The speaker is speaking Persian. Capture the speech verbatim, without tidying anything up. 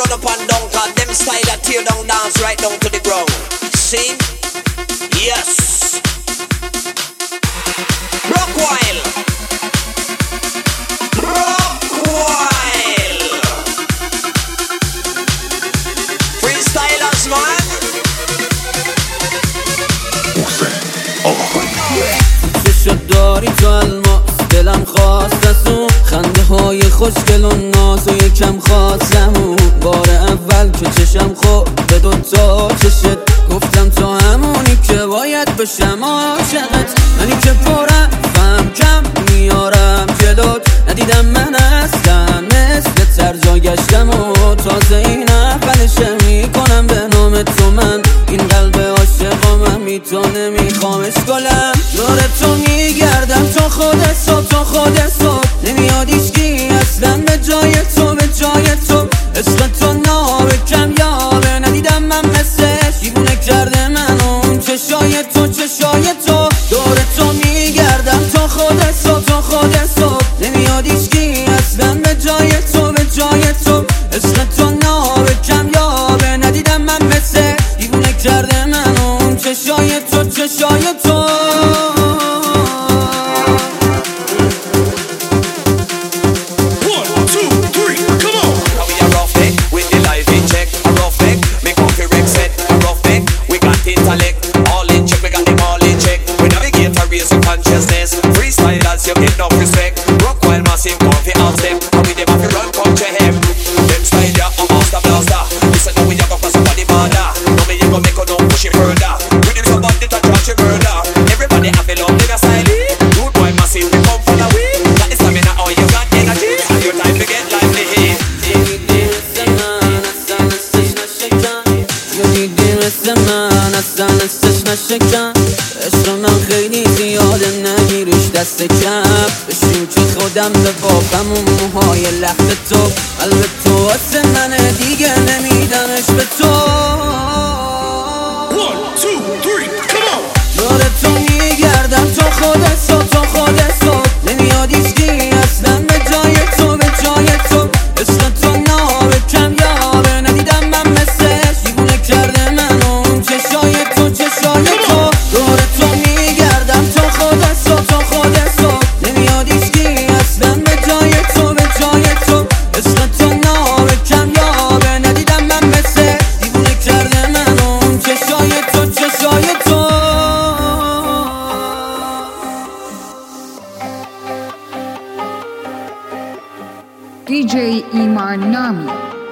run up and down, cause them style that tear down dance right down to the ground. See? Yes. Rockwile. Rockwile. Freestylers, man. شد داری تو الماس دلم خواست از اون خنده های خوشگل و ناز و یکم خواستم اون بار اول که چشم خورد به دوتا چشت گفتم تو همونی که باید بشم عاشقت منی که پرم فهم کم میارم جلوت ندیدم من اصلا مثل ترجا گشتم و تازه این اولشه میکنم به نام تو من این قلب عاشقا من میتونه میخوامش گلم دور تو میگردم تو خودت صبح تو خودت صبح نمیاد ایشکی اصلا به جای تو به جای تو عشق تو نابه کم یابه ندیدم من مثلش دیوونه کرده من اون چشای تو چشای تو دور تو میگردم تو خودت صبح تو خودت صبح نمیاد ایشکی اصلا به جای تو به جای تو عشق تو نابه کم یابه ندیدم من مثل دیوونه کرده من اون چشای تو چشای تو Freestylers, you get no respect. Rockwile massive, comfy out step. And we dem have to run, come to him. Them style ya, a master blaster. Listen now we ya go for somebody border. Now me you go make her no push it further. With him somebody to charge you murder. Everybody have a love nigga style. Rude boy massive, we come for the way. Got the stamina, oh you got energy. And your time to get lively. عشق من خیلی زیاده نگیرش دست کم بشین که خودم به بابم و موهای لخت تو قلب تو واسه منه دیگه نمیدمش به تو دور تو میگردم تو خودت صبح تو خودت صبح نمیاد ایشکی اصلا به جای تو به جای تو عشق تو نابه کم یابه ندیدم من مثلش دیوونه کرده من اون چشای تو چشای تو دور تو میگردم تو خودت صبح تو خودت صبح نمیاد ایشکی اصلا به جای تو به جای تو عشق تو نابه کم یابه ندیدم من مثل دیوونه کرده من اون چشای تو چشای تو دی جی ایمان نامی